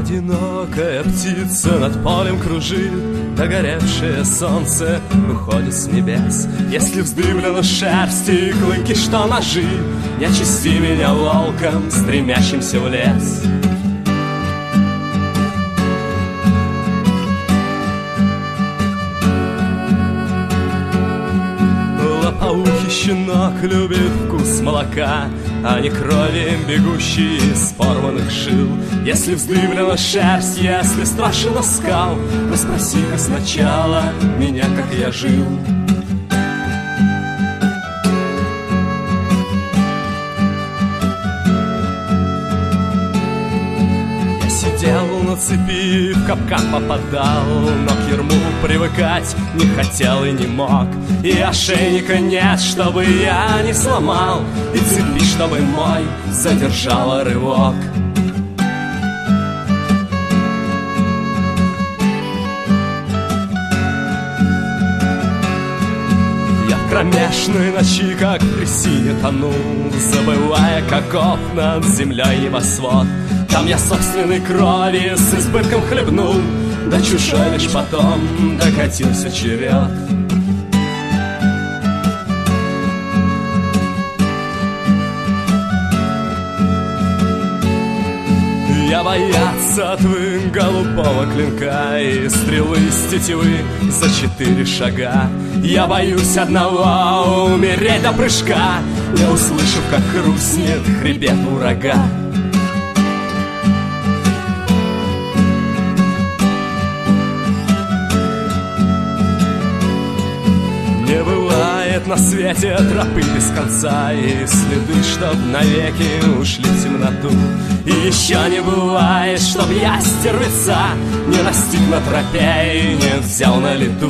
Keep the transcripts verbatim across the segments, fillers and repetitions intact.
Одинокая птица над полем кружит, догоревшее солнце уходит с небес. Если вздымлена шерсть и клыки, что ножи, не очисти меня волком, стремящимся в лес. Лопоухий щенок любит вкус молока, а не крови, бегущей из порванных жил. Если вздымлена шерсть, если страшен скал, то спроси-ка сначала меня, как я жил. Я сидел на цепи, в капкан попадал, но к ярму привыкать не хотел и не мог. И ошейника нет, чтобы я не сломал, и цепи, чтобы мой задержала рывок. Я в кромешной ночи, как в трясине тонул, забывая, каков над землей небосвод. Там я собственной крови с избытком хлебнул, да чужой лишь потом докатился черед. Я бояться отвык голубого клинка и стрелы с тетивы за четыре шага. Я боюсь одного — умереть до прыжка, не услышав, как хрустнет хребет у рога. Не бывает на свете тропы без конца, и следы, чтоб навеки ушли в темноту. И еще не бывает, чтоб я, стервеца, не настиг на тропе и не взял на лету.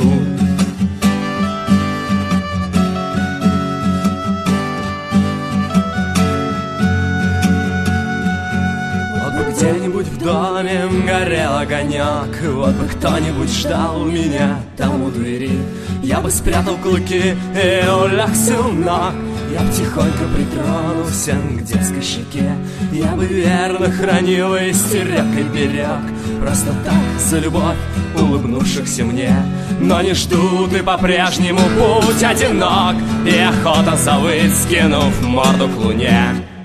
Вот бы где-нибудь в доме горел огонек, вот бы кто-нибудь ждал меня там у двери. Я бы спрятал клыки и улегся у ног, я б тихонько притронулся к детской щеке. Я бы верно хранил и стерегкой берег, просто так, за любовь улыбнувшихся мне. Но не ждут и по-прежнему путь одинок, и охота завыть, скинув морду к луне.